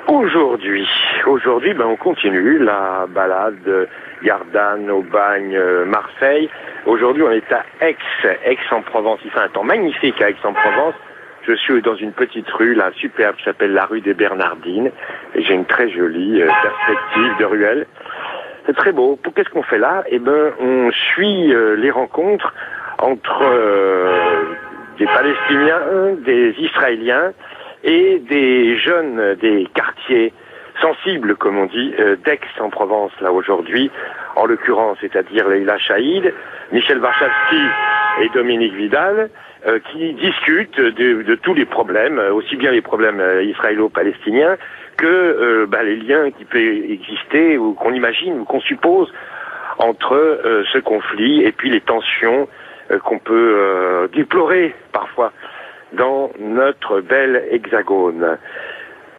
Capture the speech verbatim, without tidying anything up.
Aujourd'hui, aujourd'hui, ben on continue la balade Gardanne, Aubagne, euh, Marseille. Aujourd'hui, on est à Aix, Aix-en-Provence. Il fait un temps magnifique à Aix-en-Provence. Je suis dans une petite rue, là, superbe, qui s'appelle la rue des Bernardines. Et j'ai une très jolie euh, perspective de ruelle. C'est très beau. Qu'est-ce qu'on fait là? Eh ben, on suit euh, les rencontres entre euh, des Palestiniens, des Israéliens et des jeunes des quartiers sensibles, comme on dit, euh, d'Aix-en-Provence, là, aujourd'hui, en l'occurrence, c'est-à-dire Leïla Chaïd, Michel Warschawski et Dominique Vidal, euh, qui discutent de, de tous les problèmes, aussi bien les problèmes euh, israélo-palestiniens que euh, bah, les liens qui peuvent exister, ou qu'on imagine, ou qu'on suppose, entre euh, ce conflit et puis les tensions euh, qu'on peut euh, déplorer, parfois, dans notre bel hexagone.